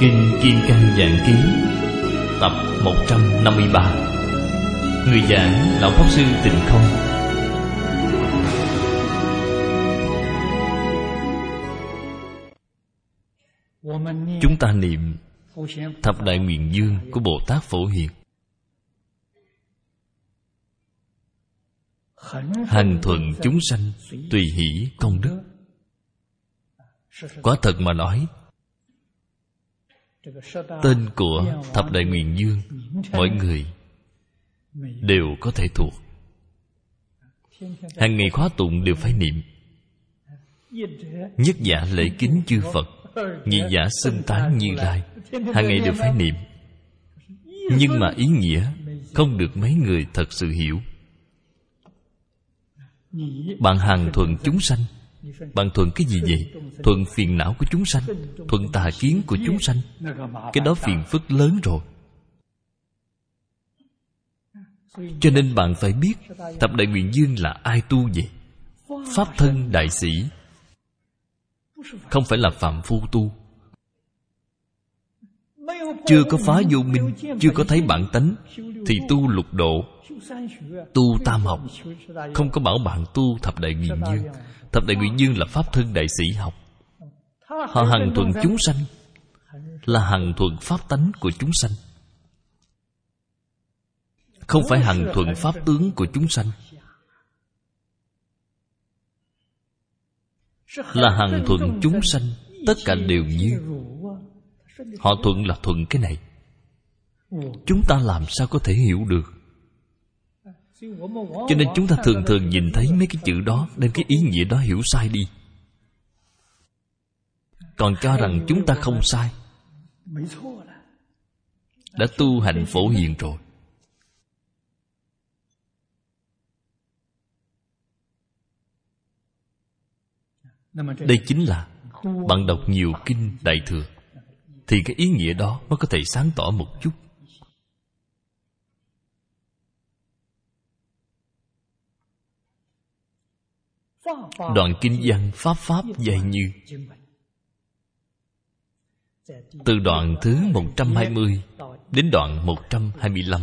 Kinh Kim Cang Giảng Ký tập 153. Người giảng Lão Pháp Sư Tịnh Không. Chúng ta niệm Thập Đại Nguyện Dương của Bồ Tát Phổ Hiền, hành thuận chúng sanh, tùy hỷ công đức. Quả thật mà nói, tên của Thập Đại Nguyện Dương mọi người đều có thể thuộc. Hàng ngày khóa tụng đều phải niệm. Nhất giả lễ kính chư Phật, nhị giả xưng tán Như Lai, hàng ngày đều phải niệm. Nhưng mà ý nghĩa không được mấy người thật sự hiểu. Bạn hàng thuận chúng sanh, bạn thuận cái gì vậy? Thuận phiền não của chúng sanh, thuận tà kiến của chúng sanh. Cái đó phiền phức lớn rồi. Cho nên bạn phải biết Thập Đại Nguyện Dương là ai tu vậy? Pháp thân đại sĩ, không phải là phạm phu tu. Chưa có phá vô minh, chưa có thấy bản tánh thì tu lục độ, tu tam học. Không có bảo bạn tu Thập Đại Nguyện Dương. Thập Đại Nguyện Dương là pháp thân đại sĩ học. Họ hằng thuận chúng sanh, là hằng thuận pháp tánh của chúng sanh, không phải hằng thuận pháp tướng của chúng sanh. Là hằng thuận chúng sanh, tất cả đều như. Họ thuận là thuận cái này. Chúng ta làm sao có thể hiểu được? Cho nên chúng ta thường thường nhìn thấy mấy cái chữ đó, đem cái ý nghĩa đó hiểu sai đi, còn cho rằng chúng ta không sai, đã tu hành Phổ Hiền rồi. Đây chính là bạn đọc nhiều kinh Đại Thừa thì cái ý nghĩa đó mới có thể sáng tỏ một chút. Đoạn kinh văn Pháp Pháp dạy như, từ đoạn thứ 120 đến đoạn 125.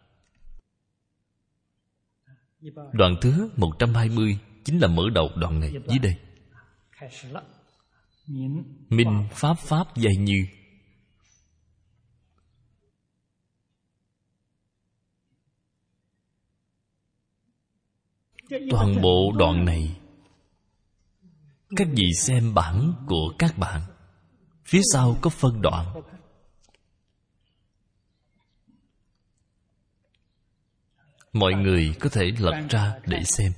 Đoạn thứ 120 chính là mở đầu đoạn này dưới đây. Minh Pháp Pháp dạy như. Toàn bộ đoạn này, các vị xem bản của các bạn, phía sau có phân đoạn. Mọi người có thể lật ra để xem.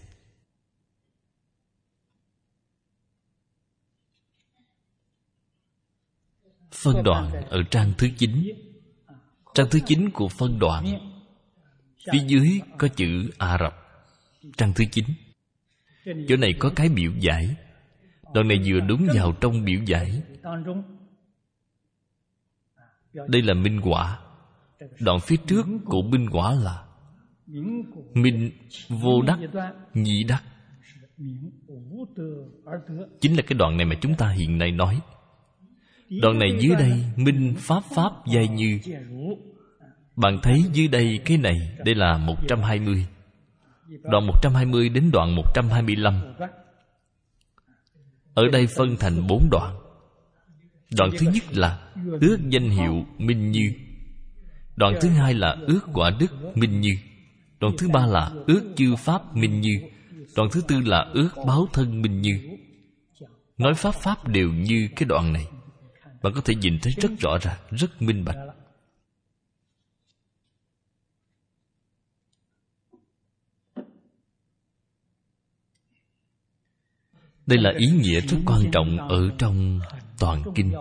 Phân đoạn ở trang thứ 9. Trang thứ 9 của phân đoạn, phía dưới có chữ Ả Rập. Trang thứ 9, chỗ này có cái biểu giải. Đoạn này vừa đúng vào trong biểu giải. Đây là minh quả. Đoạn phía trước của minh quả là minh vô đắc nhị đắc, chính là cái đoạn này mà chúng ta hiện nay nói. Đoạn này dưới đây minh Pháp Pháp giai như. Bạn thấy dưới đây cái này, đây là 120. Đoạn 120 đến đoạn 125. Ở đây phân thành 4 đoạn. Đoạn thứ nhất là ước danh hiệu minh như. Đoạn thứ hai là ước quả đức minh như. Đoạn thứ ba là ước chư pháp minh như. Đoạn thứ tư là ước báo thân minh như. Nói pháp pháp đều như cái đoạn này. Bạn có thể nhìn thấy rất rõ ràng, rất minh bạch. Đây là ý nghĩa rất quan trọng ở trong toàn kinh.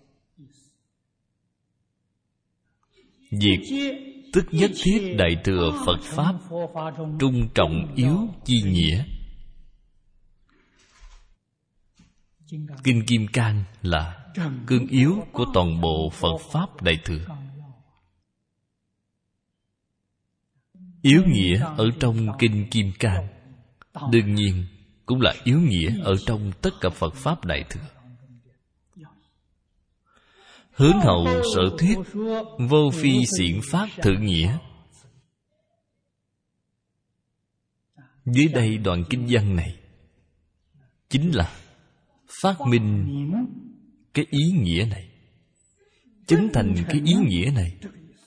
Việc tức nhất thiết đại thừa Phật Pháp, trung trọng yếu chi nghĩa. Kinh Kim Cang là cương yếu của toàn bộ Phật Pháp Đại Thừa. Yếu nghĩa ở trong Kinh Kim Cang đương nhiên cũng là yếu nghĩa ở trong tất cả Phật Pháp Đại Thừa. hướng hậu sở thuyết, vô phi xiển pháp thử nghĩa. Dưới đây đoạn kinh văn này chính là phát minh cái ý nghĩa này, chứng thành cái ý nghĩa này.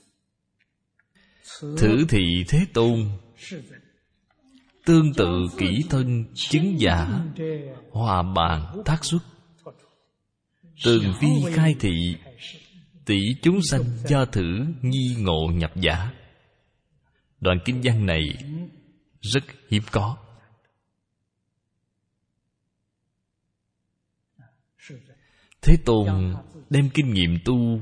Thử thị Thế Tôn, tương tự kỹ thân chứng giả, hòa bàn thác xuất, tường vi khai thị, tỷ chúng sanh do thử nghi ngộ nhập giả. Đoạn kinh văn này rất hiếm có. Thế Tôn đem kinh nghiệm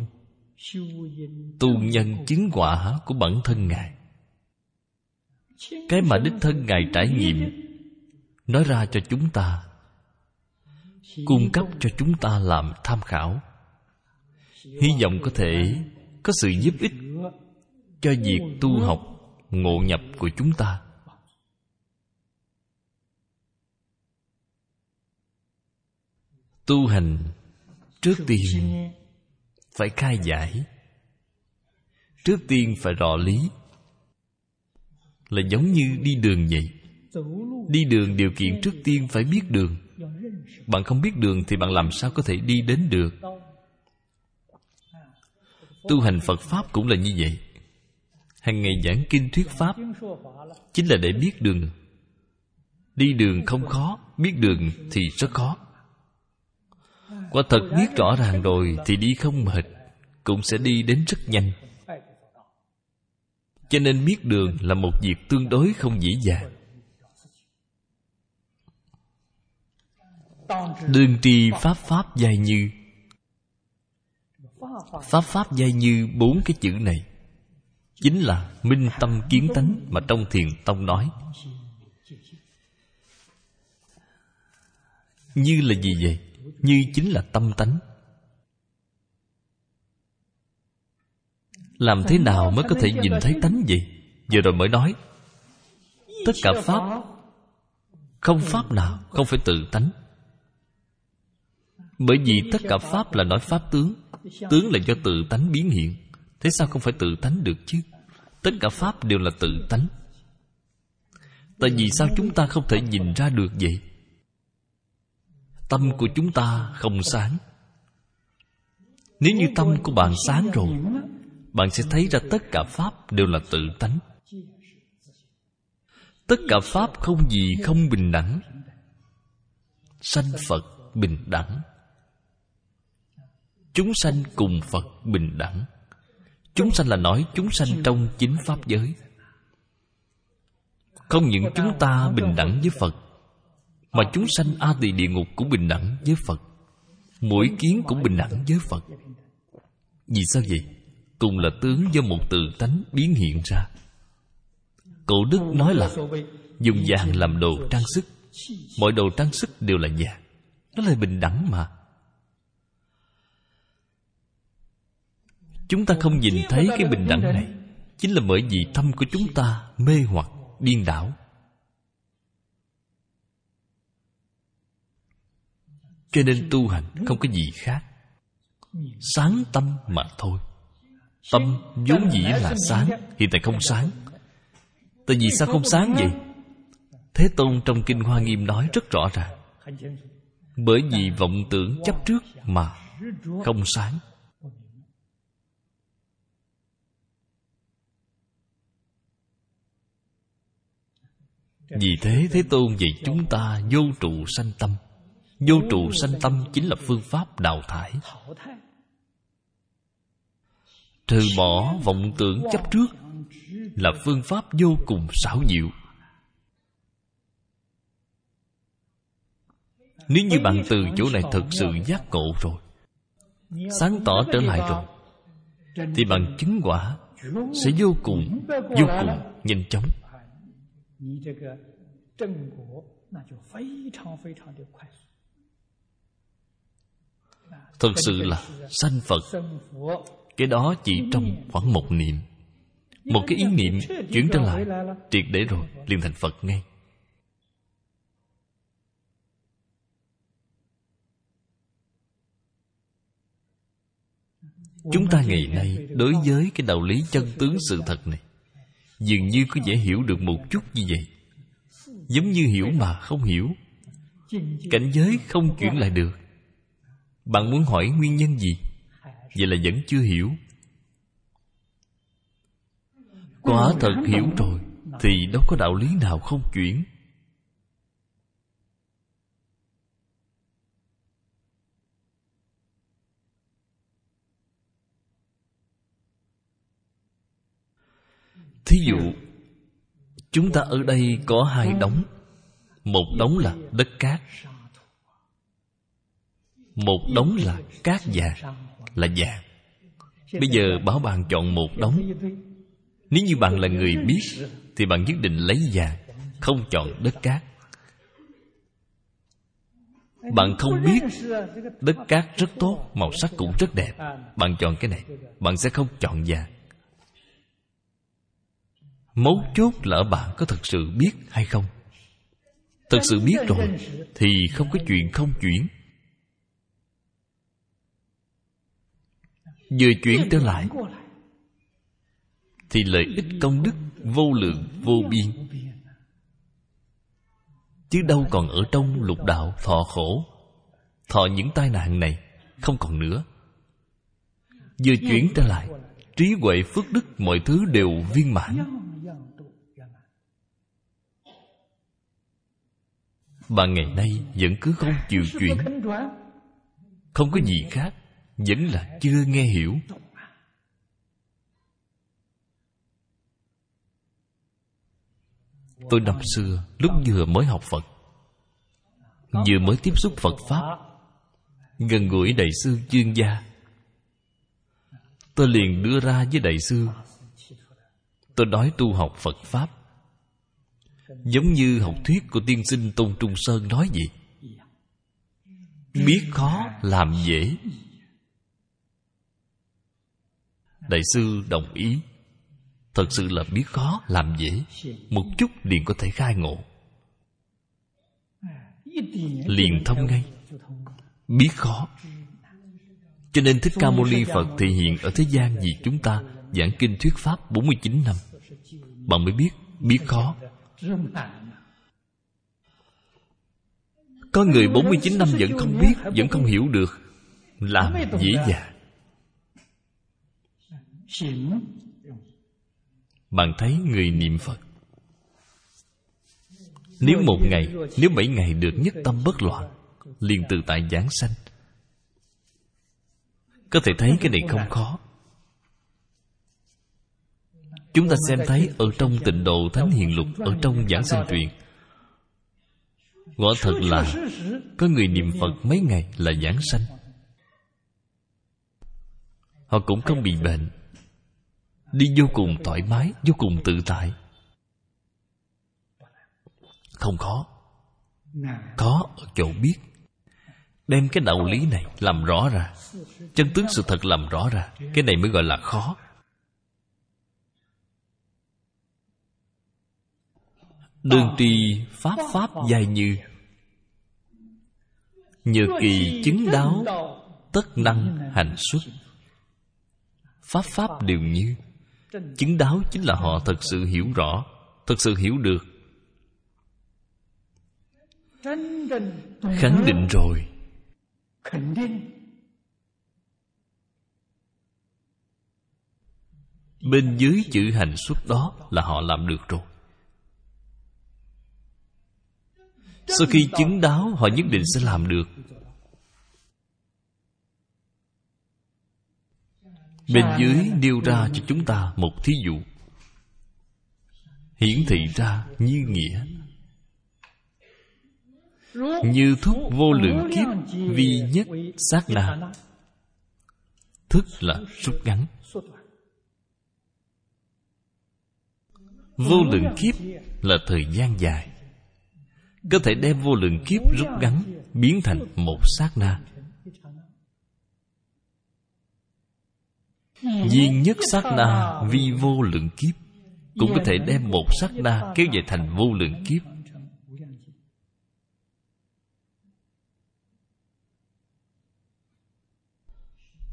tu nhân chứng quả của bản thân Ngài, cái mà đích thân Ngài trải nghiệm, nói ra cho chúng ta, cung cấp cho chúng ta làm tham khảo. Hy vọng có thể có sự giúp ích cho việc tu học ngộ nhập của chúng ta. Tu hành trước tiên phải khai giải, trước tiên phải rõ lý. Là giống như đi đường vậy. Đi đường điều kiện trước tiên phải biết đường. Bạn không biết đường thì bạn làm sao có thể đi đến được. Tu hành Phật Pháp cũng là như vậy. Hàng ngày giảng kinh thuyết Pháp chính là để biết đường. Đi đường không khó, biết đường thì rất khó. Quả thật biết rõ ràng rồi thì đi không mệt, cũng sẽ đi đến rất nhanh. Cho nên biết đường là một việc tương đối không dễ dàng. Đương tri pháp pháp giai như. Pháp pháp giai như, 4 cái chữ này chính là minh tâm kiến tánh mà trong Thiền Tông nói. Như là gì vậy? Như chính là tâm tánh. Làm thế nào mới có thể nhìn thấy tánh vậy? Vừa rồi mới nói, tất cả pháp, không pháp nào không phải tự tánh. Bởi vì tất cả pháp là nói pháp tướng. Tướng là do tự tánh biến hiện. Thế sao không phải tự tánh được chứ? Tất cả pháp đều là tự tánh. Tại vì sao chúng ta không thể nhìn ra được vậy? Tâm của chúng ta không sáng. Nếu như tâm của bạn sáng rồi, bạn sẽ thấy ra tất cả pháp đều là tự tánh. Tất cả pháp không gì không bình đẳng. Sanh Phật bình đẳng. Chúng sanh cùng Phật bình đẳng. Chúng sanh là nói chúng sanh trong chính pháp giới. Không những chúng ta bình đẳng với Phật, mà chúng sanh A Tỳ địa ngục cũng bình đẳng với Phật. Mỗi kiến cũng bình đẳng với Phật. Vì sao vậy? Cùng là tướng do một tự tánh biến hiện ra. Cổ đức nói là dùng vàng làm đồ trang sức. Mọi đồ trang sức đều là vàng. Đó là bình đẳng mà. Chúng ta không nhìn thấy cái bình đẳng này, chính là bởi vì tâm của chúng ta mê hoặc, điên đảo. Cho nên tu hành không có gì khác, sáng tâm mà thôi. Tâm vốn dĩ là sáng, hiện tại không sáng. Tại vì sao không sáng vậy? Thế Tôn trong Kinh Hoa Nghiêm nói rất rõ ràng. Bởi vì vọng tưởng chấp trước mà không sáng. Vì thế Thế Tôn dạy chúng ta vô trụ sanh tâm. Vô trụ sanh tâm chính là phương pháp đào thải, trừ bỏ vọng tưởng chấp trước, là phương pháp vô cùng xảo diệu. Nếu như bạn từ chỗ này thực sự giác ngộ rồi, sáng tỏ trở lại rồi, thì bạn chứng quả sẽ vô cùng nhanh chóng. Thật sự là sanh Phật. Cái đó chỉ trong khoảng một niệm, một cái ý niệm chuyển trở lại, triệt để rồi, liền thành Phật ngay. Chúng ta ngày nay đối với cái đạo lý chân tướng sự thật này dường như có vẻ hiểu được một chút như vậy, giống như hiểu mà không hiểu. Cảnh giới không chuyển lại được. Bạn muốn hỏi nguyên nhân gì? Vậy là vẫn chưa hiểu. Quả thật hiểu rồi thì đâu có đạo lý nào không chuyển. Thí dụ, chúng ta ở đây có hai đống. Một đống là đất cát, một đống là cát vàng, là vàng. Bây giờ bảo bạn chọn một đống. Nếu như bạn là người biết thì bạn nhất định lấy vàng, không chọn đất cát. Bạn không biết đất cát rất tốt, màu sắc cũng rất đẹp, bạn chọn cái này, bạn sẽ không chọn vàng. Mấu chốt là ở bạn có thật sự biết hay không. Thật sự biết rồi thì không có chuyện không chuyển. Vừa chuyển trở lại thì lợi ích công đức vô lượng vô biên, chứ đâu còn ở trong lục đạo thọ khổ, thọ những tai nạn này không còn nữa. Vừa chuyển trở lại, trí huệ phước đức mọi thứ đều viên mãn. Bạn ngày nay vẫn cứ không chịu chuyển, không có gì khác, vẫn là chưa nghe hiểu. Tôi năm xưa lúc vừa mới học Phật, vừa mới tiếp xúc Phật Pháp, gần gũi Đại sư chuyên gia, tôi liền đưa ra với Đại sư. Tôi nói tu học Phật Pháp giống như học thuyết của tiên sinh Tôn Trung Sơn nói vậy: biết khó làm dễ. Đại sư đồng ý. Thật sự là biết khó làm dễ, một chút liền có thể khai ngộ, liền thông ngay. Biết khó. Cho nên Thích Ca Mâu Ni Phật thể hiện ở thế gian vì chúng ta giảng kinh thuyết pháp 49 năm, bạn mới biết khó. Có người 49 năm vẫn không biết, vẫn không hiểu được, làm dễ dàng. Bạn thấy người niệm Phật, nếu 1 ngày, nếu 7 ngày được nhất tâm bất loạn, liền tự tại giảng sanh. Có thể thấy cái này không khó. Chúng ta xem thấy ở trong Tịnh Độ Thánh Hiền Lục, ở trong Giảng Sanh Truyện, quả thật là có người niệm Phật mấy ngày là giảng sanh. Họ cũng không bị bệnh, đi vô cùng thoải mái, vô cùng tự tại. Không khó. Khó ở chỗ biết, đem cái đạo lý này làm rõ ra, chân tướng sự thật làm rõ ra, cái này mới gọi là khó. Đơn tri pháp pháp giai như, nhờ kỳ chứng đáo tất năng hành xuất. Pháp pháp đều như. Chứng đáo chính là họ thật sự hiểu rõ, thật sự hiểu được, khẳng định rồi. Bên dưới chữ hành xuất đó là họ làm được rồi. Sau khi chứng đáo, họ nhất định sẽ làm được. Bên dưới nêu ra cho chúng ta một thí dụ, hiển thị ra như nghĩa. Như thúc vô lượng kiếp vi nhất sát na. Thức là rút ngắn. Vô lượng kiếp là thời gian dài, có thể đem vô lượng kiếp rút ngắn, biến thành một sát na. Viên nhất sát na vi vô lượng kiếp, cũng có thể đem một sát na kéo dài thành vô lượng kiếp.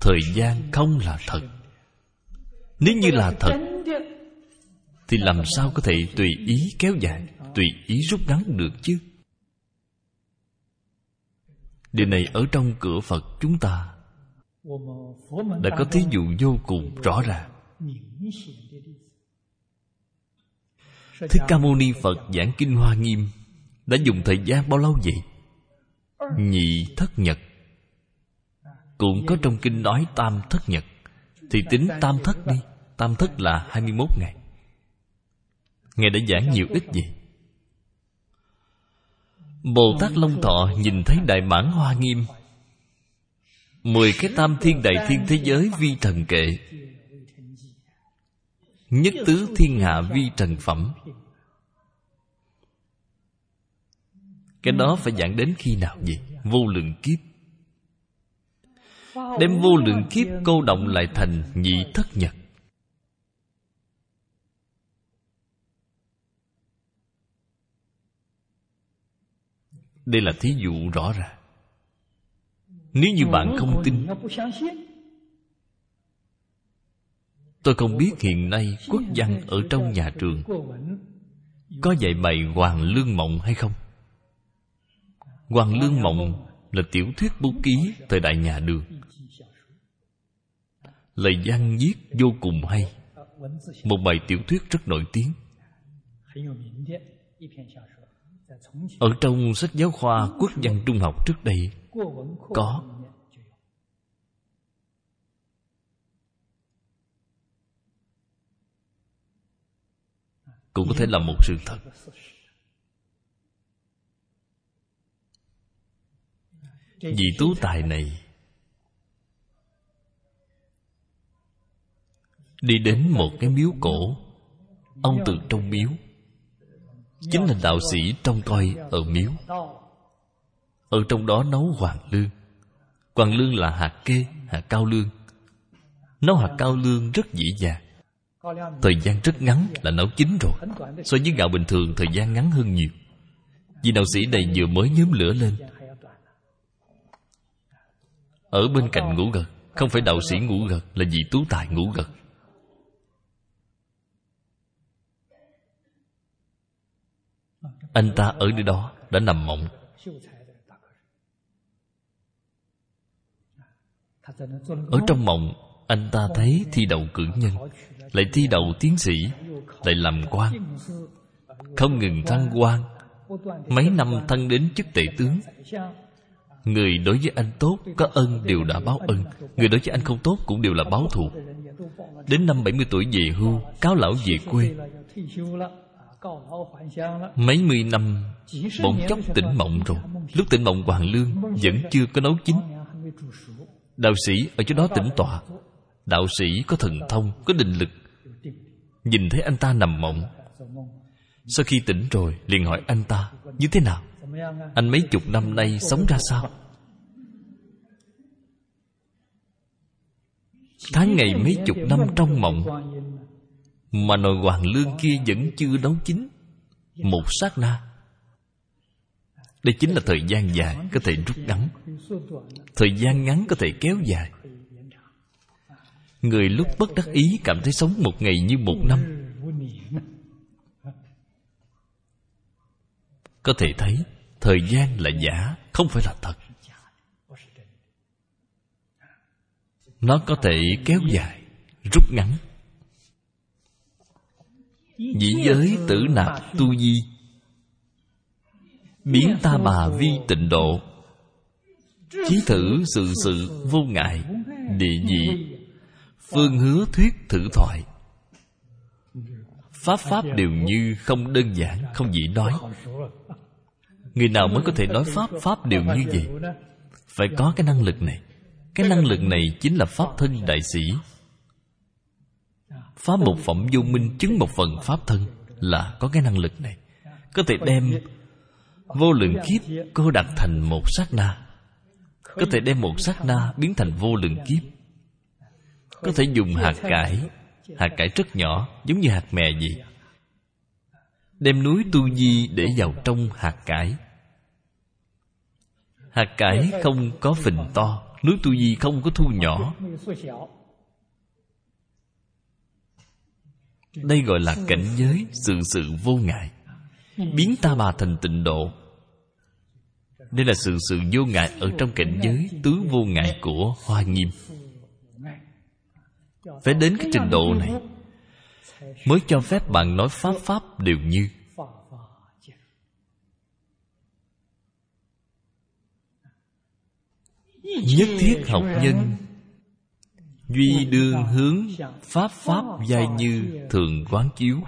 thời gian không là thật. Nếu như là thật thì làm sao có thể tùy ý kéo dài, tùy ý rút ngắn được chứ? Điều này ở trong cửa Phật chúng ta đã có thí dụ vô cùng rõ ràng. Thích Ca Mâu Ni Phật giảng Kinh Hoa Nghiêm đã dùng thời gian bao lâu vậy? Nhị thất nhật. Cũng có trong kinh nói tam thất nhật. Thì tính tam thất đi. Tam thất là 21 ngày. Ngài đã giảng nhiều ít gì? Bồ Tát Long Thọ nhìn thấy Đại Mãn Hoa Nghiêm, 10 cái tam thiên đại thiên thế giới vi trần kệ, nhất tứ thiên hạ vi trần phẩm. Cái đó phải giảng đến khi nào vậy? Vô lượng kiếp. Đem vô lượng kiếp câu động lại thành nhị thất nhật. Đây là thí dụ rõ ràng. Nếu như bạn không tin, tôi không biết hiện nay quốc văn ở trong nhà trường có dạy bài Hoàng Lương Mộng hay không? Hoàng Lương Mộng là tiểu thuyết bút ký thời đại nhà Đường. Lời văn viết vô cùng hay. Một bài tiểu thuyết rất nổi tiếng. Ở trong sách giáo khoa quốc văn trung học trước đây có. Cũng có thể là một sự thật. Vị tú tài này đi đến một cái miếu cổ. Ông từ trong miếu, chính là đạo sĩ trông coi ở miếu, ở trong đó nấu hoàng lương. Hoàng lương là hạt kê, hạt cao lương. Nấu hạt cao lương rất dễ dàng, thời gian rất ngắn là nấu chín rồi. So với gạo bình thường thời gian ngắn hơn nhiều. Vì đạo sĩ này vừa mới nhóm lửa lên, ở bên cạnh ngủ gật. Không phải đạo sĩ ngủ gật, là vị tú tài ngủ gật. Anh ta ở nơi đó đã nằm mộng. Ở trong mộng, anh ta thấy thi đậu cử nhân, lại thi đậu tiến sĩ, lại làm quan, không ngừng thăng quan. Mấy năm thăng đến chức tể tướng. Người đối với anh tốt, có ân đều đã báo ân. Người đối với anh không tốt cũng đều là báo thù. Đến năm 70 tuổi về hưu, cáo lão về quê. Mấy mươi năm bỗng chốc tỉnh mộng rồi. Lúc tỉnh mộng hoàng lương vẫn chưa có nấu chín. Đạo sĩ ở chỗ đó tĩnh tọa. Đạo sĩ có thần thông, có định lực, nhìn thấy anh ta nằm mộng. Sau khi tỉnh rồi liền hỏi anh ta: như thế nào? Anh mấy chục năm nay sống ra sao? Tháng ngày mấy chục năm trong mộng, mà nồi hoàng lương kia vẫn chưa nấu chín. Một sát na. Đây chính là thời gian dài có thể rút ngắn, thời gian ngắn có thể kéo dài. Người lúc bất đắc ý cảm thấy sống một ngày như một năm. Có thể thấy thời gian là giả, không phải là thật. Nó có thể kéo dài, rút ngắn. Dĩ giới tử nạp tu di, biến ta bà vi tịnh độ. Chí thử sự sự vô ngại, địa vị phương hứa thuyết thử thoại. Pháp pháp đều như không đơn giản, không dễ nói. Người nào mới có thể nói pháp pháp đều như vậy? Phải có cái năng lực này. Cái năng lực này chính là pháp thân đại sĩ. Phá một phẩm vô minh, chứng một phần pháp thân, là có cái năng lực này. Có thể đem vô lượng kiếp cô đặt thành một sát na. Có thể đem một sát na biến thành vô lượng kiếp. Có thể dùng hạt cải. Hạt cải rất nhỏ, giống như hạt mè vậy. Đem núi Tu Di để vào trong hạt cải. Hạt cải không có phình to, Nước tu di không có thu nhỏ. Đây gọi là cảnh giới sự sự vô ngại, biến ta bà thành tịnh độ. Đây là sự sự vô ngại ở trong cảnh giới tứ vô ngại của Hoa Nghiêm. Phải đến cái trình độ này mới cho phép bạn nói pháp pháp đều như. Nhất thiết học nhân duy đương hướng pháp pháp giai như thường quán chiếu.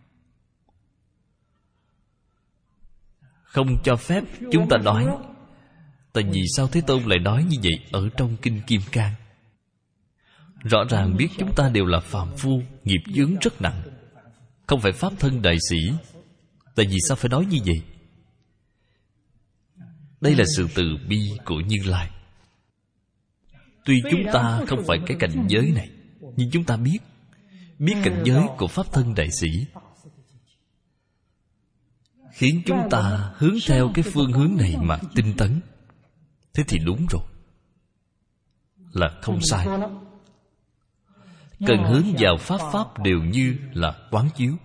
Không cho phép chúng ta nói. Tại vì sao Thế Tôn lại nói như vậy ở trong Kinh Kim Cang? Rõ ràng biết chúng ta đều là phàm phu, nghiệp chướng rất nặng, không phải pháp thân đại sĩ. Tại vì sao phải nói như vậy? Đây là sự từ bi của Như Lai. Tuy chúng ta không phải cái cảnh giới này, nhưng chúng ta biết cảnh giới của pháp thân đại sĩ, khiến chúng ta hướng theo cái phương hướng này mà tinh tấn. Thế thì đúng rồi, là không sai. Cần hướng vào pháp pháp đều như là quán chiếu.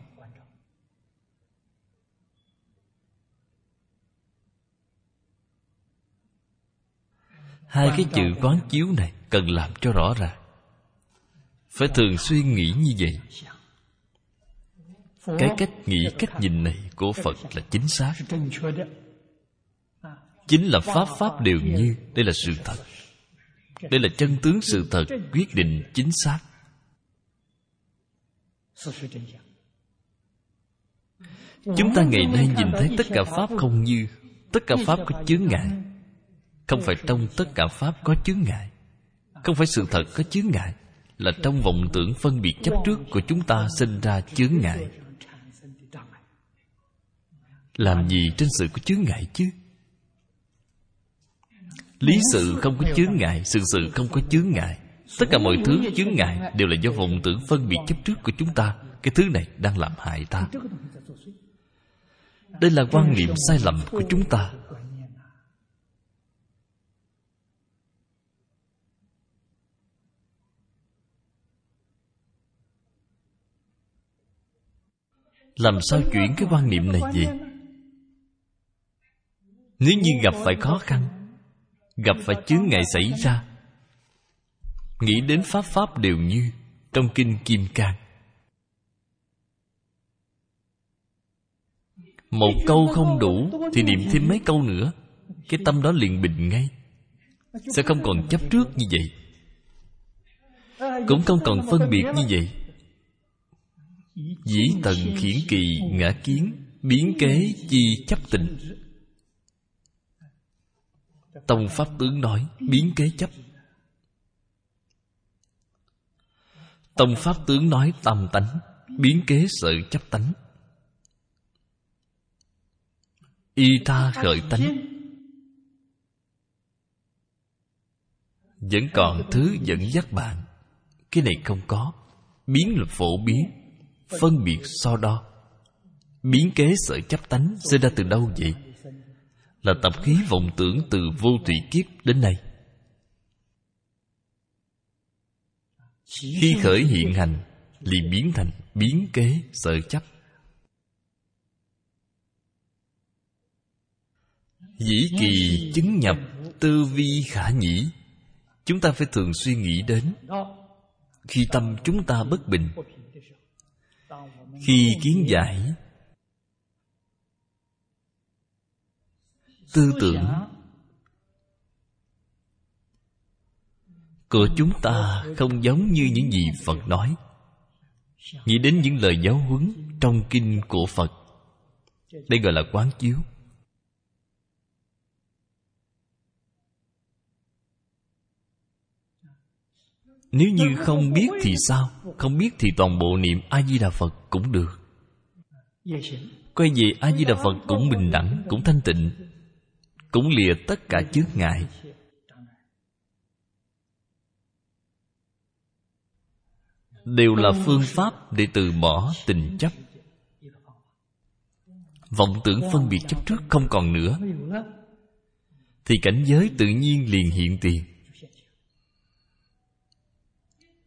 Hai cái chữ quán chiếu này cần làm cho rõ ràng. Phải thường xuyên nghĩ như vậy. Cái cách nghĩ, cách nhìn này của Phật là chính xác. Chính là pháp pháp đều như. Đây là sự thật. Đây là chân tướng sự thật, quyết định chính xác. Chúng ta ngày nay nhìn thấy tất cả pháp không như. Tất cả pháp có chướng ngại. Không phải trong tất cả pháp có chướng ngại, không phải sự thật có chướng ngại, là trong vọng tưởng phân biệt chấp trước của chúng ta sinh ra chướng ngại. Làm gì trên sự có chướng ngại chứ? Lý sự không có chướng ngại, sự sự không có chướng ngại. Tất cả mọi thứ chướng ngại đều là do vọng tưởng phân biệt chấp trước của chúng ta. Cái thứ này đang làm hại ta. Đây là quan niệm sai lầm của chúng ta. Làm sao chuyển cái quan niệm này vậy? Nếu như gặp phải khó khăn, gặp phải chướng ngại xảy ra, nghĩ đến pháp pháp đều như trong Kinh Kim Cang. Một câu không đủ thì niệm thêm mấy câu nữa, cái tâm đó liền bình ngay. Sẽ không còn chấp trước như vậy, cũng không còn phân biệt như vậy. Dĩ tần khiển kỳ ngã kiến, biến kế chi chấp tình. Tông Pháp tướng nói biến kế chấp. Tông Pháp tướng nói tam tánh, biến kế sợ chấp tánh. Y tha khởi tánh. Vẫn còn thứ dẫn dắt bạn. Cái này không có. Biến là phổ biến, phân biệt so đo. Biến kế sợ chấp tánh sinh ra từ đâu vậy? Là tập khí vọng tưởng từ vô thủy kiếp đến nay. Khi khởi hiện hành liền biến thành biến kế sợ chấp. Dĩ kỳ chứng nhập tư vi khả nhĩ. Chúng ta phải thường suy nghĩ đến khi tâm chúng ta bất bình, khi kiến giải, tư tưởng của chúng ta không giống như những gì Phật nói. Nghĩ đến những lời giáo huấn trong kinh của Phật. Đây gọi là quán chiếu. Nếu như không biết thì sao? Không biết thì toàn bộ niệm A-di-đà Phật cũng được. Quay về A-di-đà Phật cũng bình đẳng, cũng thanh tịnh, cũng lìa tất cả chướng ngại. Đều là phương pháp để từ bỏ tình chấp. Vọng tưởng phân biệt chấp trước không còn nữa, thì cảnh giới tự nhiên liền hiện tiền.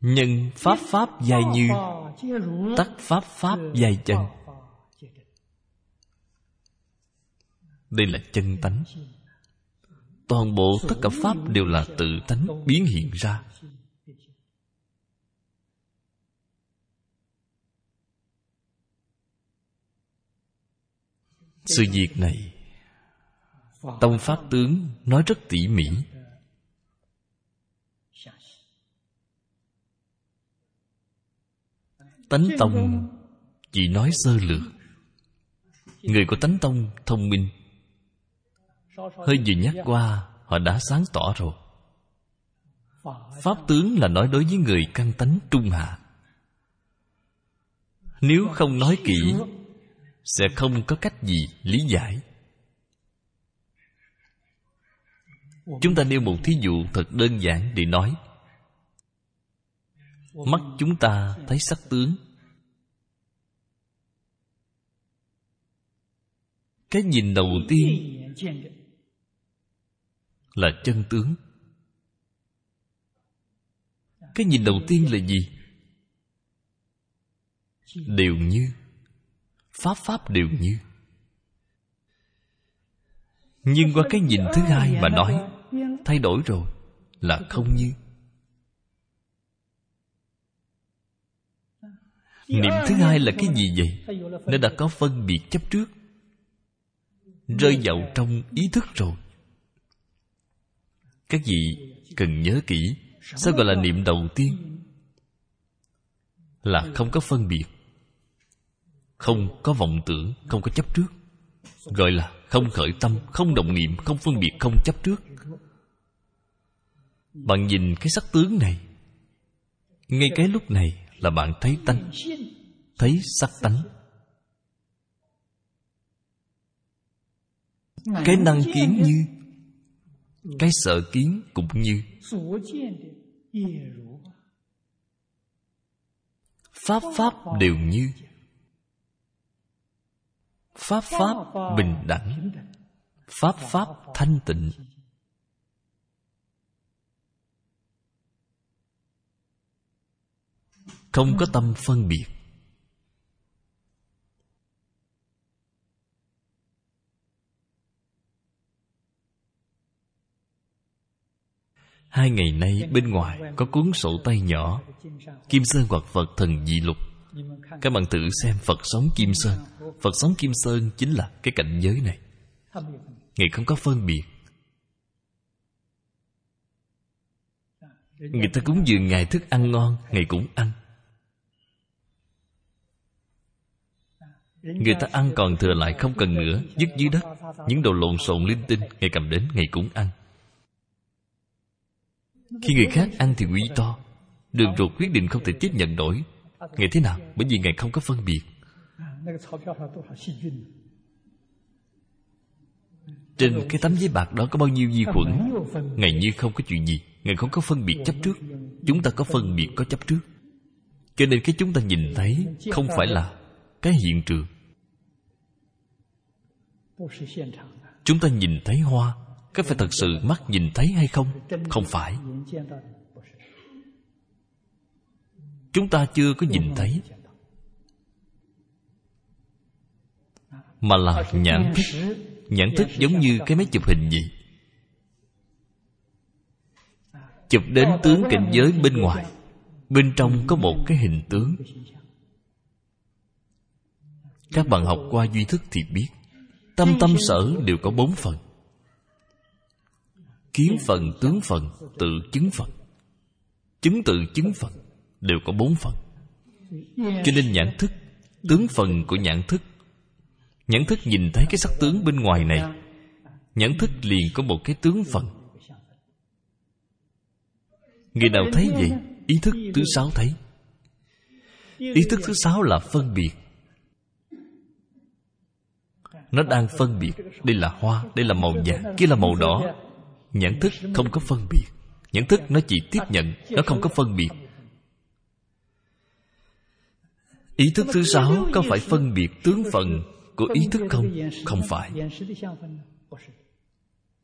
Nhân pháp pháp giai như, tắc pháp pháp giai chân. Đây là chân tánh. Toàn bộ tất cả pháp đều là tự tánh biến hiện ra. Sự việc này tông pháp tướng nói rất tỉ mỉ. Tánh tông chỉ nói sơ lược. Người của tánh tông thông minh, hơi vừa nhắc qua họ đã sáng tỏ rồi. Pháp tướng là nói đối với người căn tánh trung hạ. Nếu không nói kỹ sẽ không có cách gì lý giải. Chúng ta nêu một thí dụ thật đơn giản để nói. Mắt chúng ta thấy sắc tướng. Cái nhìn đầu tiên là chân tướng. Cái nhìn đầu tiên là gì? Đều như. Pháp pháp đều như. Nhưng qua cái nhìn thứ hai mà nói, thay đổi rồi, là không như. Niệm thứ hai là cái gì vậy? Nó đã có phân biệt chấp trước, rơi vào trong ý thức rồi. Các vị cần nhớ kỹ. Sao gọi là niệm đầu tiên? Là không có phân biệt, không có vọng tưởng, không có chấp trước. Gọi là không khởi tâm, không động niệm, không phân biệt, không chấp trước. Bạn nhìn cái sắc tướng này, ngay cái lúc này là bạn thấy tánh, thấy sắc tánh. Cái năng kiến như, cái sợ kiến cũng như. Pháp pháp đều như. Pháp pháp bình đẳng, pháp pháp thanh tịnh. Không có tâm phân biệt. Hai ngày nay bên ngoài có cuốn sổ tay nhỏ Kim Sơn hoặc Phật Thần Dị Lục. Các bạn tự xem Phật sống Kim Sơn. Phật sống Kim Sơn chính là cái cảnh giới này. Ngài không có phân biệt. Người ta cúng dường Ngài thức ăn ngon, Ngài cũng ăn. Người ta ăn còn thừa lại không cần nữa, vứt dưới đất. Những đồ lộn xộn linh tinh, Ngài cầm đến, Ngài cũng ăn. Khi người khác ăn thì quý to, đường ruột quyết định không thể tiếp nhận nổi. Ngài thế nào? Bởi vì Ngài không có phân biệt. Trên cái tấm giấy bạc đó có bao nhiêu vi khuẩn, Ngài như không có chuyện gì. Ngài không có phân biệt chấp trước. Chúng ta có phân biệt, có chấp trước. Cho nên cái chúng ta nhìn thấy không phải là cái hiện trường. Chúng ta nhìn thấy hoa, có phải thật sự mắt nhìn thấy hay không? Không phải. Chúng ta chưa có nhìn thấy, mà là nhãn thức. Nhãn thức giống như cái máy chụp hình vậy. Chụp đến tướng cảnh giới bên ngoài, bên trong có một cái hình tướng. Các bạn học qua duy thức thì biết, tâm tâm sở đều có 4 phần. Kiến phần, tướng phần, tự chứng phần. Chứng tự chứng phần đều có 4 phần. Cho nên nhãn thức, tướng phần của nhãn thức. Nhãn thức nhìn thấy cái sắc tướng bên ngoài này, nhãn thức liền có một cái tướng phần. Người nào thấy vậy? Ý thức thứ 6 thấy. Ý thức thứ 6 là phân biệt. Nó đang phân biệt. Đây là hoa, đây là màu vàng, kia là màu đỏ. Nhãn thức không có phân biệt. Nhãn thức nó chỉ tiếp nhận, nó không có phân biệt. Ý thức thứ 6 có phải phân biệt tướng phần của ý thức không? Không phải.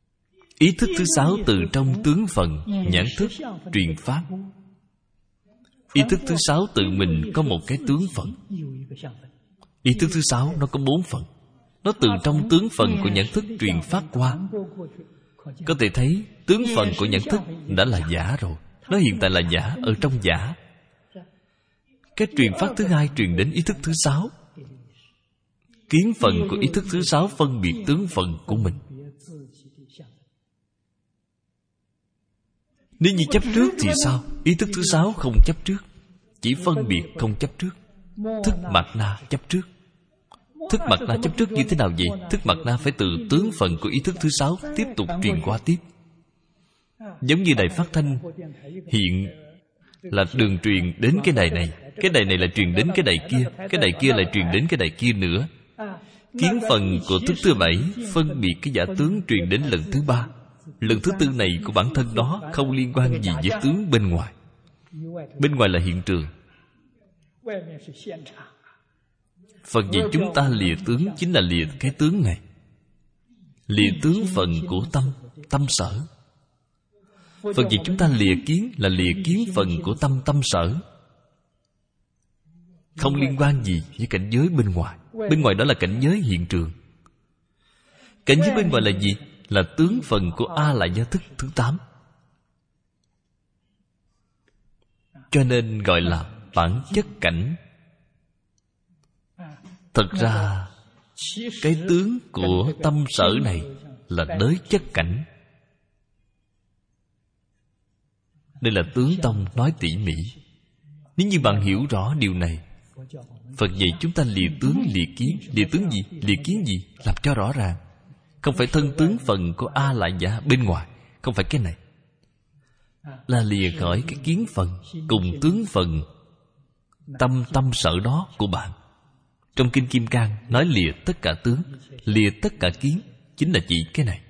Ý thức thứ 6 từ trong tướng phần nhãn thức truyền pháp. Ý thức thứ sáu tự mình có một cái tướng phận. Ý thức thứ sáu nó có 4 phần. Nó từ trong tướng phận của nhận thức truyền phát qua. Có thể thấy tướng phận của nhận thức đã là giả rồi. Nó hiện tại là giả, ở trong giả. Cái truyền phát thứ hai truyền đến ý thức thứ sáu. Kiến phần của ý thức thứ sáu phân biệt tướng phận của mình. Nếu như chấp trước thì sao? Ý thức thứ sáu không chấp trước, chỉ phân biệt không chấp trước. Thức mạt na chấp trước. Thức mạt na chấp trước như thế nào vậy? Thức mạt na phải từ tướng phận của ý thức thứ sáu tiếp tục truyền qua tiếp. Giống như đài phát thanh hiện là đường truyền đến cái đài này, cái đài này là truyền đến cái đài kia lại truyền đến cái đài kia nữa. Kiến phần của thức thứ bảy phân biệt cái giả tướng truyền đến lần thứ ba. Lần thứ tư này của bản thân đó không liên quan gì với tướng bên ngoài. Bên ngoài là hiện trường. Phần gì chúng ta lìa tướng chính là lìa cái tướng này, lìa tướng phần của tâm, tâm sở. Phần gì chúng ta lìa kiến là lìa kiến phần của tâm, tâm sở. Không liên quan gì với cảnh giới bên ngoài. Bên ngoài đó là cảnh giới hiện trường. Cảnh giới bên ngoài là gì? Là tướng phần của A lại gia thức thứ 8. Cho nên gọi là bản chất cảnh. Thật ra cái tướng của tâm sở này là đới chất cảnh. Đây là tướng tông nói tỉ mỉ. Nếu như bạn hiểu rõ điều này, Phật dạy chúng ta lìa tướng, lìa kiến. Lìa tướng gì? Lìa kiến gì? Làm cho rõ ràng. Không phải thân tướng phần của A lại giả bên ngoài. Không phải cái này. Là lìa khỏi cái kiến phần cùng tướng phần tâm, tâm sở đó của bạn. Trong Kinh Kim Cang nói lìa tất cả tướng, lìa tất cả kiến, chính là chỉ cái này.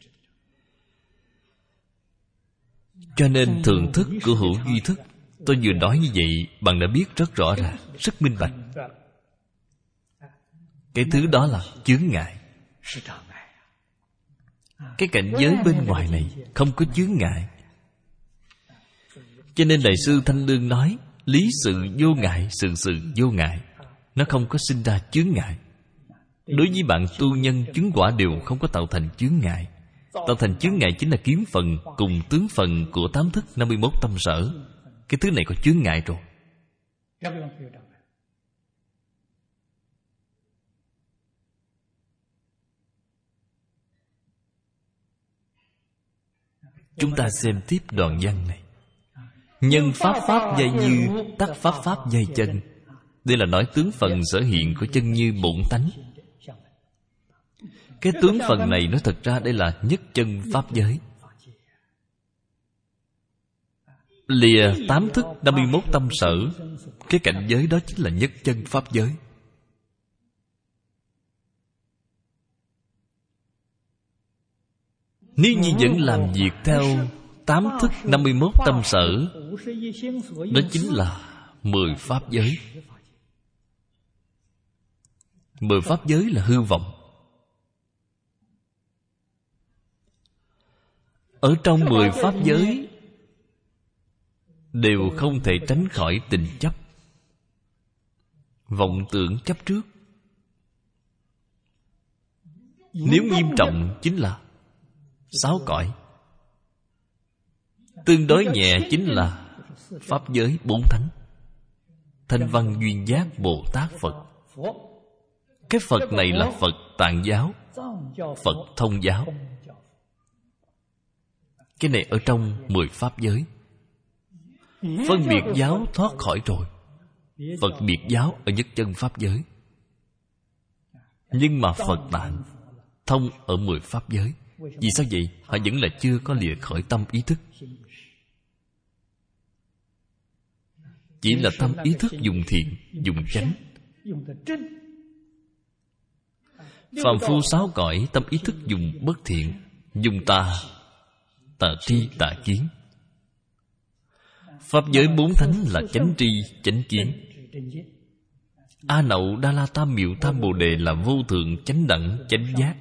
Cho nên thường thức của hữu duy thức, tôi vừa nói như vậy, bạn đã biết rất rõ ràng, rất minh bạch. Cái thứ đó là chướng ngại. Cái cảnh giới bên ngoài này không có chướng ngại. Cho nên Đại sư Thanh Lương nói, lý sự vô ngại, sự sự vô ngại. Nó không có sinh ra chướng ngại. Đối với bạn tu nhân chứng quả đều không có tạo thành chướng ngại. Tạo thành chướng ngại chính là kiến phần cùng tướng phần của 8 thức 51 tâm sở. Cái thứ này có chướng ngại rồi. Chúng ta xem tiếp đoạn văn này. Nhân pháp pháp giai như, tắc pháp pháp giai chân. Đây là nói tướng phần sở hiện của chân như bổn tánh. Cái tướng phần này nói thật ra đây là nhất chân pháp giới. Lìa 8 thức 51 tâm sở, cái cảnh giới đó chính là nhất chân pháp giới. Nếu như vẫn làm việc theo 8 thức 51 tâm sở, đó chính là 10 pháp giới. 10 pháp giới là hư vọng. Ở trong 10 pháp giới đều không thể tránh khỏi tình chấp, vọng tưởng chấp trước. Nếu nghiêm trọng chính là 6 cõi. Tương đối nhẹ chính là pháp giới 4 thánh: Thanh Văn Duyên Giác Bồ Tát Phật. Cái Phật này là Phật Tạng giáo, Phật Thông giáo. Cái này ở trong 10 pháp giới. Phân biệt giáo thoát khỏi rồi. Phật biệt giáo ở nhất chân pháp giới. Nhưng mà Phật Tạng thông ở 10 pháp giới. Vì sao vậy? Họ vẫn là chưa có lìa khỏi tâm ý thức. Chỉ là tâm ý thức dùng thiện, dùng chánh. Phàm phu 6 cõi tâm ý thức dùng bất thiện, dùng tà, tà tri, tà kiến. Pháp giới 4 thánh là chánh tri, chánh kiến. A Nậu Đa La Tam Miệu Tam Bồ Đề là vô thượng chánh đẳng, chánh giác.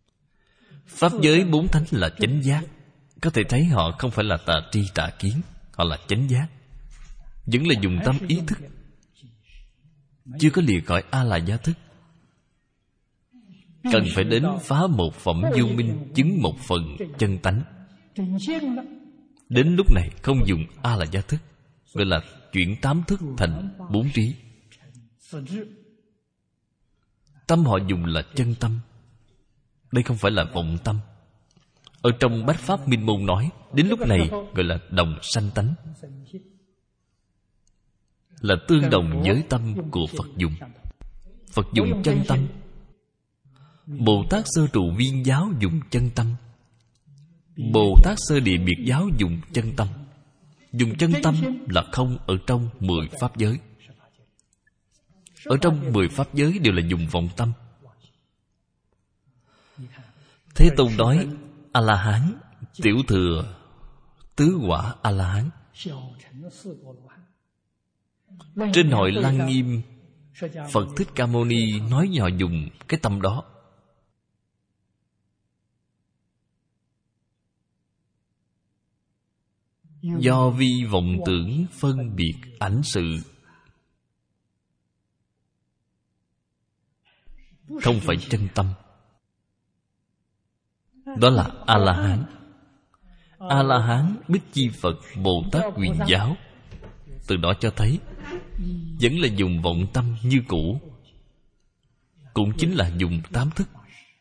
Pháp giới 4 thánh là chánh giác. Có thể thấy họ không phải là tà tri, tà kiến. hoặc là chánh giác, vẫn là dùng tâm ý thức, chưa có lìa khỏi A La Gia thức. Cần phải đến phá một phẩm vô minh, chứng một phần chân tánh. Đến lúc này không dùng A La Gia thức, gọi là chuyển tám thức thành bốn trí. Tâm họ dùng là chân tâm, đây không phải là vọng tâm. Ở trong Bách Pháp Minh Môn nói, đến lúc này gọi là đồng sanh tánh, là tương đồng với tâm của Phật dùng. Phật dùng chân tâm, Bồ Tát Sơ Trụ Viên Giáo dùng chân tâm, Bồ Tát Sơ Địa Biệt Giáo dùng chân tâm. Dùng chân tâm là không ở trong 10 pháp giới. Ở trong 10 pháp giới đều là dùng vọng tâm. Thế Tôn nói A-la-hán, tiểu thừa, tứ quả A-la-hán. Trên hội Lăng Nghiêm, Phật Thích Ca Mâu Ni nói họ dùng cái tâm đó. Do vi vọng tưởng phân biệt ảnh sự, không phải chân tâm. Đó là A-la-hán. A-la-hán Bích Chi Phật Bồ Tát Quyền Giáo. Từ đó cho thấy vẫn là dùng vọng tâm như cũ, cũng chính là dùng tám thức.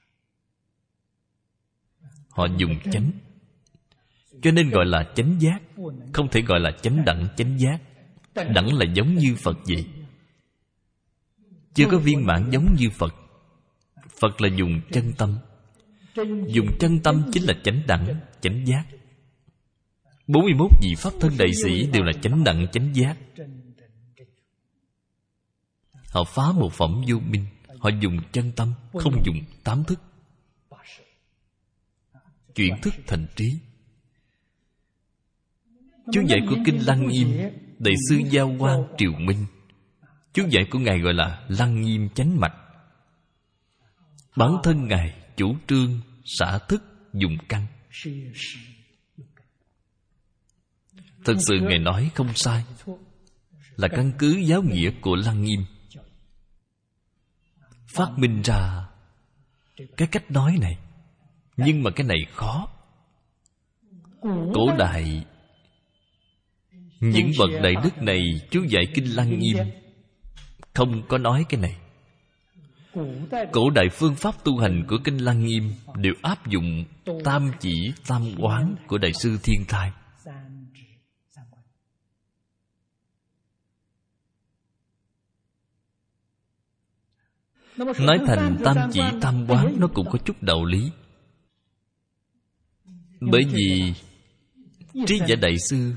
Họ dùng chánh, cho nên gọi là chánh giác, không thể gọi là chánh đẳng chánh giác. Đẳng là giống như Phật vậy, chưa có viên mãn giống như Phật. Phật là dùng chân tâm. Dùng chân tâm chính là chánh đẳng chánh giác. 41 vị Pháp Thân Đại Sĩ đều là chánh đẳng chánh giác. Họ phá một phẩm vô minh, họ dùng chân tâm, không dùng tám thức. Chuyển thức thành trí. Chú giải của Kinh Lăng Nghiêm, Đại sư Giao Quang Triều Minh, chú giải của Ngài gọi là Lăng Nghiêm Chánh Mạch. Bản thân Ngài chủ trương xả thức dùng căn. Thật sự Ngài nói không sai, là căn cứ giáo nghĩa của Lăng Nghiêm phát minh ra cái cách nói này. Nhưng mà cái này khó. Cổ đại những bậc đại đức này chú giải Kinh Lăng Nghiêm không có nói cái này. Cổ đại phương pháp tu hành của Kinh Lăng Nghiêm đều áp dụng tam chỉ tam quán của Đại sư Thiên Thai. Nói thành tam chỉ tam quán nó cũng có chút đạo lý. Bởi vì Trí Giả Đại sư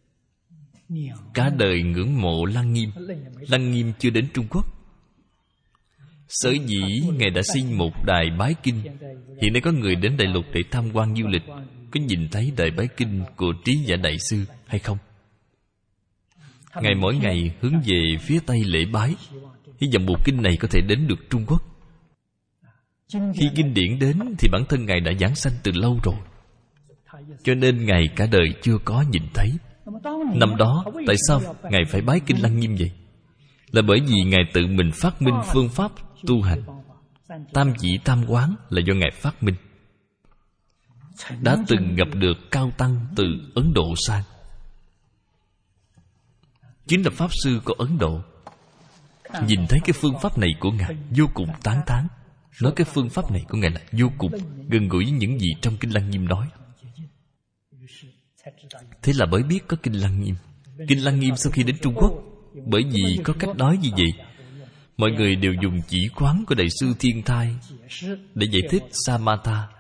cả đời ngưỡng mộ Lăng Nghiêm. Lăng Nghiêm chưa đến Trung Quốc. Sở dĩ Ngài đã xây một đài bái kinh. Hiện nay có người đến Đại Lục để tham quan du lịch, có nhìn thấy đài bái kinh của Trí Giả Đại sư hay không? Ngài mỗi ngày hướng về phía Tây lễ bái, hy vọng bộ kinh này có thể đến được Trung Quốc. Khi kinh điển đến thì bản thân Ngài đã giảng sanh từ lâu rồi, cho nên Ngài cả đời chưa có nhìn thấy. Năm đó tại sao Ngài phải bái Kinh Lăng Nghiêm vậy? Là bởi vì Ngài tự mình phát minh phương pháp tu hành. Tam chỉ tam quán là do Ngài phát minh. Đã từng gặp được cao tăng từ Ấn Độ sang, chính là Pháp Sư của Ấn Độ. Nhìn thấy cái phương pháp này của Ngài vô cùng tán thán, nói cái phương pháp này của Ngài là vô cùng gần gũi với những gì trong Kinh Lăng Nghiêm nói. Thế là mới biết có Kinh Lăng Nghiêm. Kinh Lăng Nghiêm sau khi đến Trung Quốc, bởi vì có cách nói như vậy, mọi người đều dùng chỉ quán của Đại sư Thiên Thai để giải thích Samatha,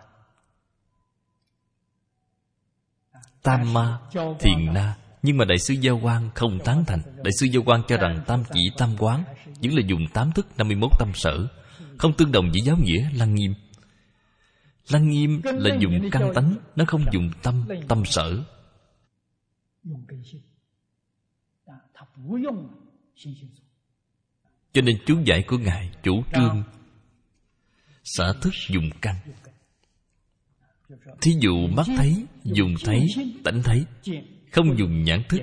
Tamma, Thiền Na. Nhưng mà Đại sư Giao Quang không tán thành. Đại sư Giao Quang cho rằng tam chỉ tam quán vẫn là dùng tám thức 51 tâm sở, không tương đồng với giáo nghĩa Lăng Nghiêm. Lăng Nghiêm là dùng căn tánh, nó không dùng tâm sở. Cho nên chú giải của Ngài chủ trương xả thức dùng căn. Thí dụ mắt thấy, dùng thấy, tánh thấy. không dùng nhãn thức.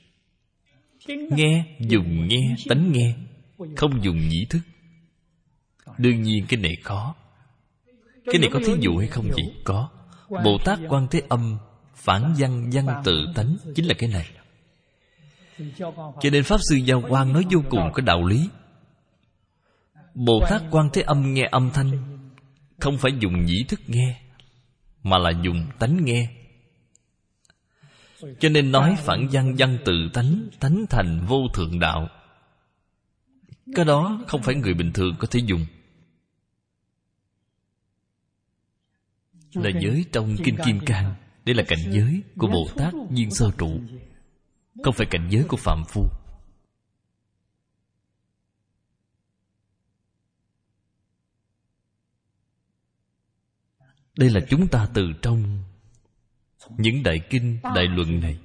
Nghe dùng nghe, tánh nghe, không dùng nhĩ thức. Đương nhiên cái này khó. Cái này có thí dụ hay không vậy? Có. Bồ Tát Quan Thế Âm phản văn văn tự tánh chính là cái này. Cho nên Pháp Sư Giao Quang nói vô cùng có đạo lý. Bồ Tát Quan Thế Âm nghe âm thanh không phải dùng nhĩ thức nghe, mà là dùng tánh nghe. Cho nên nói phản văn văn tự tánh, tánh thành vô thượng đạo. Cái đó không phải người bình thường có thể dùng. Là giới trong Kinh Kim Cang. Đây là cảnh giới của Bồ Tát Viên Sơ Trụ, không phải cảnh giới của phàm phu. Đây là chúng ta từ trong những đại kinh, đại luận này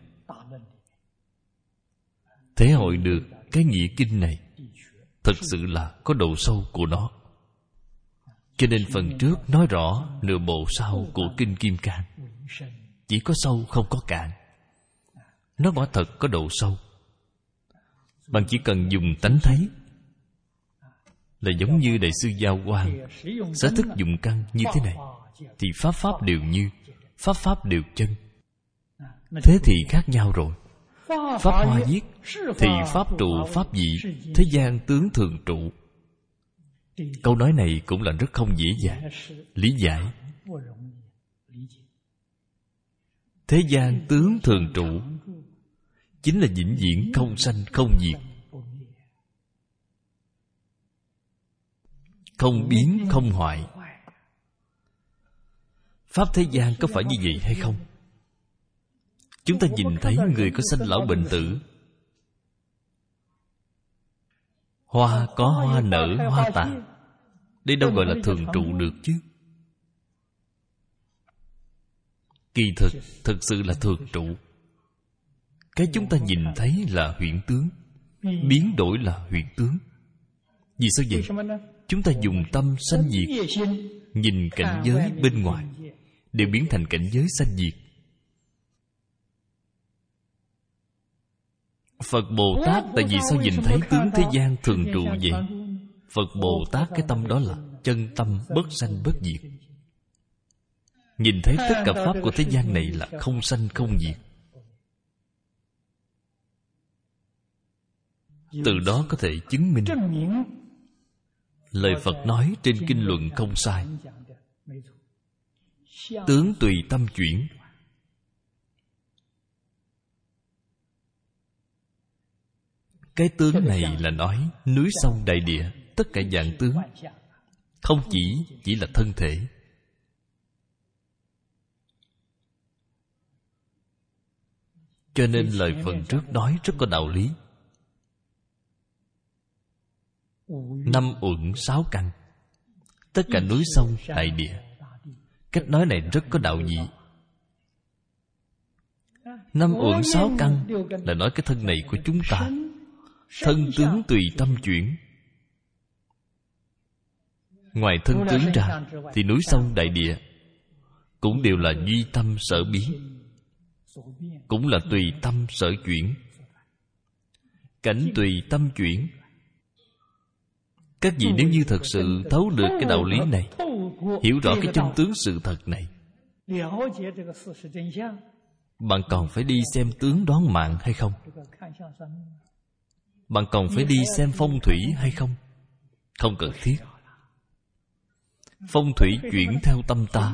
thể hội được cái nghĩa kinh này. Thật sự là có độ sâu của nó. Cho nên phần trước nói rõ nửa bộ sau của Kinh Kim Cang chỉ có sâu không có cạn. Nó quả thật có độ sâu. Bạn chỉ cần dùng tánh thấy là giống như Đại sư Giao Quang sẽ thức dụng căn như thế này, thì pháp pháp đều như, pháp pháp đều chân. Thế thì khác nhau rồi. Pháp hoa viết thì pháp trụ pháp dị, thế gian tướng thường trụ. Câu nói này cũng là rất không dễ dàng lý giải. Thế gian tướng thường trụ chính là vĩnh viễn không sanh không diệt, không biến không hoại. Pháp thế gian có phải như vậy hay không? Chúng ta nhìn thấy người có sanh lão bệnh tử, hoa có hoa nở hoa tàn. Đây đâu gọi là thường trụ được chứ. Kỳ thực, thực sự là thường trụ. Cái chúng ta nhìn thấy là huyễn tướng, biến đổi là huyễn tướng. Vì sao vậy? Chúng ta dùng tâm sanh diệt, nhìn cảnh giới bên ngoài đều biến thành cảnh giới sanh diệt. Phật Bồ Tát tại vì sao nhìn thấy tướng thế gian thường trụ vậy? Phật Bồ Tát cái tâm đó là chân tâm bất sanh bất diệt. Nhìn thấy tất cả pháp của thế gian này là không sanh không diệt. Từ đó có thể chứng minh lời Phật nói trên kinh luận không sai. Tướng tùy tâm chuyển. Cái tướng này là nói núi sông đại địa, tất cả dạng tướng, không chỉ là thân thể. Cho nên lời phần trước nói rất có đạo lý. 5 uẩn 6 căn, tất cả núi sông đại địa. Cách nói này rất có đạo vị. 5 uẩn 6 căn là nói cái thân này của chúng ta, thân tướng tùy tâm chuyển. Ngoài thân tướng ra thì núi sông đại địa cũng đều là duy tâm sở biến, cũng là tùy tâm sở chuyển. Cảnh tùy tâm chuyển. Các vị nếu như thật sự thấu được cái đạo lý này, hiểu rõ cái chân tướng sự thật này, bạn còn phải đi xem tướng đoán mạng hay không? Bạn còn phải đi xem phong thủy hay không? Không cần thiết. Phong thủy chuyển theo tâm ta.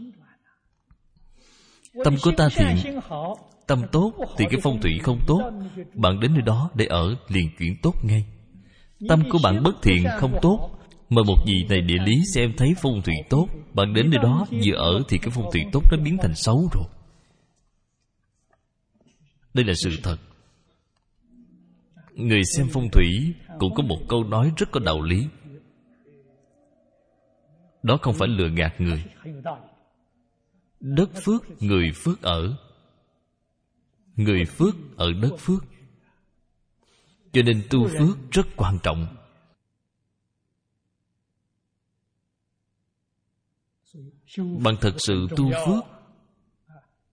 Tâm của ta thiện, tâm tốt thì cái phong thủy không tốt, bạn đến nơi đó để ở liền chuyển tốt ngay. Tâm của bạn bất thiện không tốt, mà một vị này địa lý xem thấy phong thủy tốt, bạn đến nơi đó vừa ở thì cái phong thủy tốt nó biến thành xấu rồi. Đây là sự thật. Người xem phong thủy cũng có một câu nói rất có đạo lý. Đó không phải lừa gạt người. Đất phước người phước ở, người phước ở đất phước. Cho nên tu phước rất quan trọng. Bạn thật sự tu phước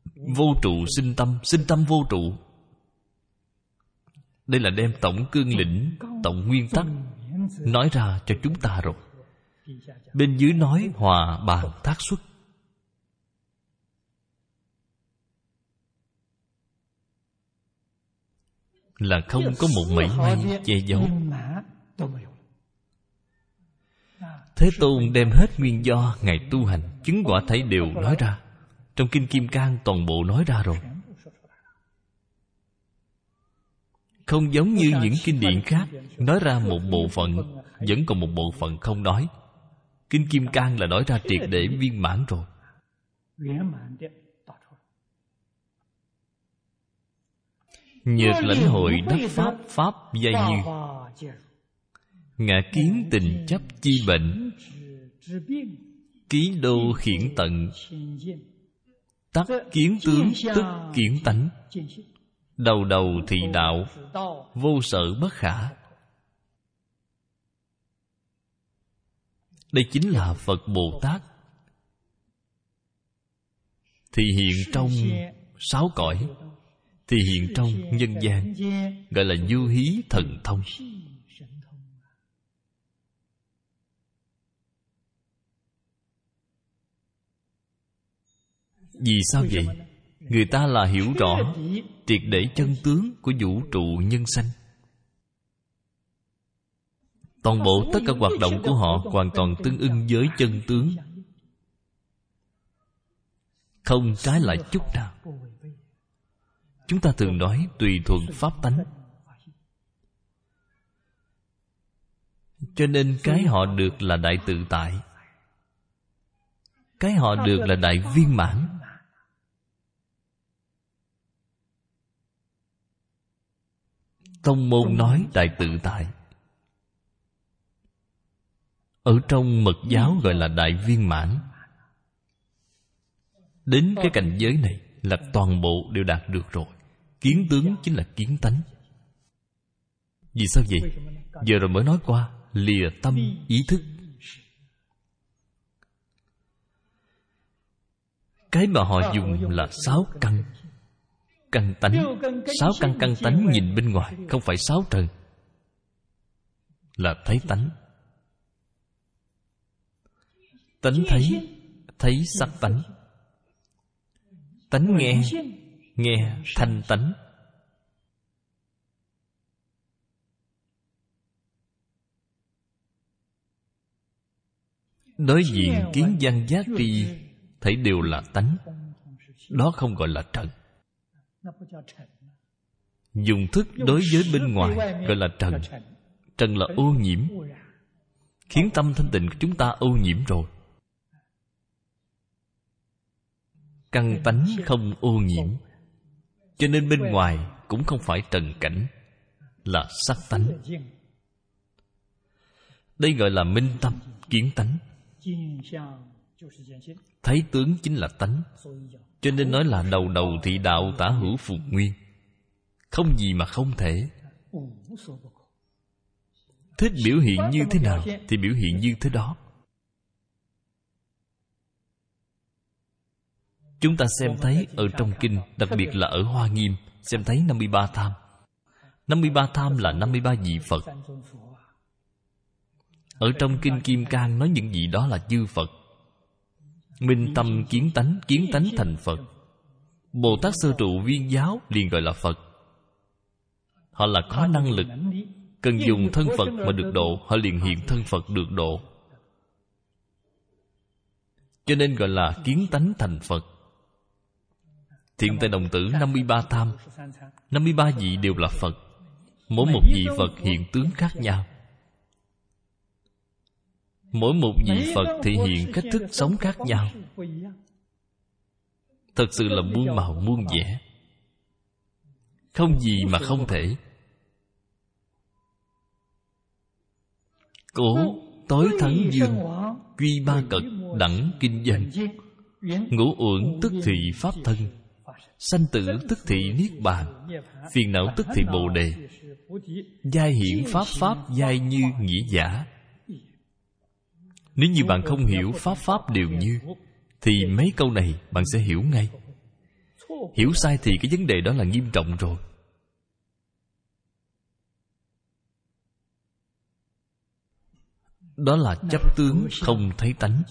Vô trụ sinh tâm vô trụ. Đây là đem tổng cương lĩnh, tổng nguyên tắc nói ra cho chúng ta rồi. Bên dưới nói hòa bàn thác xuất. Là không có một mảy may che giấu. Thế Tôn đem hết nguyên do Ngài tu hành, chứng quả thấy đều nói ra. Trong Kinh Kim Cang toàn bộ nói ra rồi. Không giống như những kinh điển khác, nói ra một bộ phận, vẫn còn một bộ phận không nói. Kinh Kim Cang là nói ra triệt để viên mãn rồi. Nhược lãnh hội đắc pháp, pháp giai như. Ngã kiến tình chấp chi bệnh, ký đô khiển tận. Tắc kiến tướng tức kiến tánh. Đầu đầu thị đạo, vô sở bất khả. Đây chính là Phật Bồ Tát thì hiện trong 6 cõi, thì hiện trong nhân gian, gọi là vô hí thần thông. Vì sao vậy? Người ta là hiểu rõ triệt để chân tướng của vũ trụ nhân sanh. Toàn bộ tất cả hoạt động của họ hoàn toàn tương ưng với chân tướng, không trái lại chút nào. Chúng ta thường nói tùy thuận pháp tánh. Cho nên cái họ được là đại tự tại, cái họ được là đại viên mãn. Tông môn nói đại tự tại, ở trong mật giáo gọi là đại viên mãn. Đến cái cảnh giới này là toàn bộ đều đạt được rồi. Kiến tướng chính là kiến tánh. Vì sao vậy? Giờ rồi mới nói qua, lìa tâm ý thức. Cái mà họ dùng là 6 căn. Căn tánh. 6 căn căn tánh nhìn bên ngoài, không phải 6 trần, là thấy tánh. Tánh thấy, thấy sắc tánh. Tánh nghe, nghe thanh tánh. Đối diện kiến văn giác tri, thấy đều là tánh. Đó không gọi là trần. Dùng thức đối với bên ngoài gọi là trần. Trần là ô nhiễm, khiến tâm thanh tịnh của chúng ta ô nhiễm rồi. Căn tánh không ô nhiễm, cho nên bên ngoài cũng không phải trần cảnh, là sắc tánh. Đây gọi là minh tâm, kiến tánh. Thấy tướng chính là tánh. Cho nên nói là đầu đầu thị đạo, tả hữu phục nguyên. Không gì mà không thể. Thích biểu hiện như thế nào thì biểu hiện như thế đó. Chúng ta xem thấy ở trong kinh, đặc biệt là ở Hoa Nghiêm, xem thấy 53 tham. 53 tham là 53 vị Phật. Ở trong kinh Kim Cang nói những vị đó là chư Phật. Minh tâm kiến tánh thành Phật. Bồ Tát Sơ Trụ Viên Giáo liền gọi là Phật. Họ là có năng lực, cần dùng thân Phật mà được độ, họ liền hiện thân Phật được độ. Cho nên gọi là kiến tánh thành Phật. Thiện Tây Đồng Tử 53 tham, 53 vị đều là Phật. Mỗi một vị Phật hiện tướng khác nhau. Mỗi một vị Phật thể hiện cách thức sống khác nhau. Thật sự là muôn màu muôn vẻ, không gì mà không thể. Cổ tối thắng dương, duy ba cực đẳng kinh danh. Ngũ uẩn tức thị pháp thân, sanh tử tức thị niết bàn, phiền não tức thị bồ đề. Giai hiển pháp pháp giai như nghĩa giả. Nếu như bạn không hiểu pháp pháp đều như, thì mấy câu này bạn sẽ hiểu ngay. Hiểu sai thì cái vấn đề đó là nghiêm trọng rồi. Đó là chấp tướng không thấy tánh.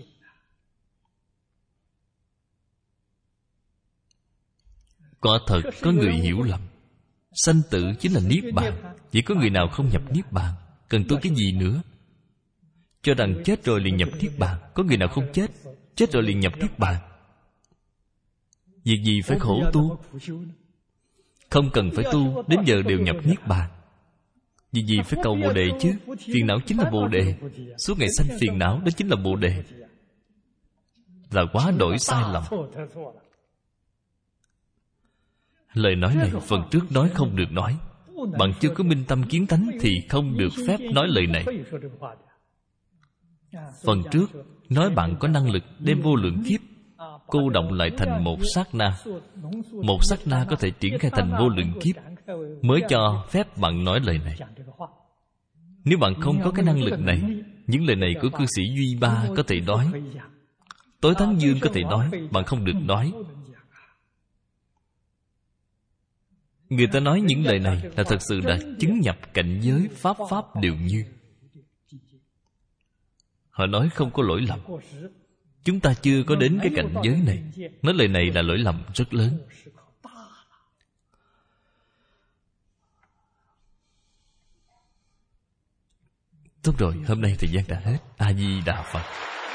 Quả thật có người hiểu lầm, sanh tử chính là niết bàn. Chỉ có người nào không nhập niết bàn, cần tu cái gì nữa? Cho rằng chết rồi liền nhập niết bàn. Có người nào không chết, chết rồi liền nhập niết bàn? Việc gì phải khổ tu? Không cần phải tu, đến giờ đều nhập niết bàn. Vì gì phải cầu Bồ Đề chứ? Phiền não chính là Bồ Đề. Suốt ngày sanh phiền não, đó chính là Bồ Đề. Là quá đổi sai lầm. Lời nói này phần trước nói không được nói. Bạn chưa có minh tâm kiến tánh thì không được phép nói lời này. Phần trước nói bạn có năng lực đem vô lượng kiếp cô động lại thành một sát na. Một sát na có thể triển khai thành vô lượng kiếp, mới cho phép bạn nói lời này. Nếu bạn không có cái năng lực này, những lời này của cư sĩ Duy Ba có thể nói, Tối Thắng Dương có thể nói, bạn không được nói. Người ta nói những lời này là thật sự đã chứng nhập cảnh giới pháp pháp đều như. Họ nói không có lỗi lầm. Chúng ta chưa có đến cái cảnh giới này, nói lời này là lỗi lầm rất lớn. Tốt rồi, hôm nay thời gian đã hết. A Di Đà Phật.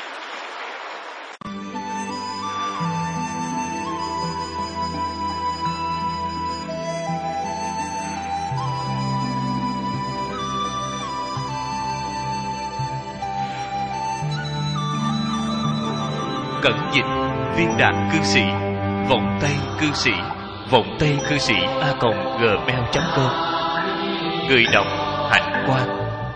Cẩn dịch Viên Đạn Cư Sĩ, Vọng Tây Cư Sĩ, Vọng Tây Cư Sĩ @gmail.com. Người đọc Hạnh Quang.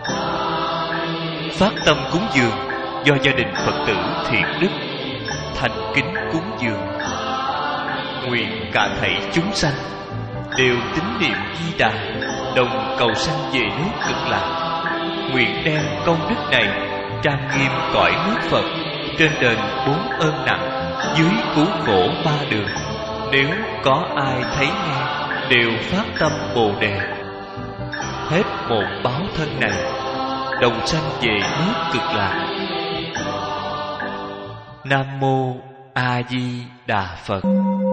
Phát tâm cúng dường do gia đình Phật tử Thiện Đức thành kính cúng dường. Nguyện cả thảy chúng sanh đều tín niệm Di Đà, đồng cầu sanh về nước Cực Lạc. Nguyện đem công đức này trang nghiêm cõi nước Phật, trên đền 4 ơn nặng, dưới cứu khổ 3 đường. Nếu có ai thấy nghe, đều phát tâm Bồ Đề, hết một báo thân này, đồng sanh về nước Cực Lạc. Nam Mô A Di Đà Phật.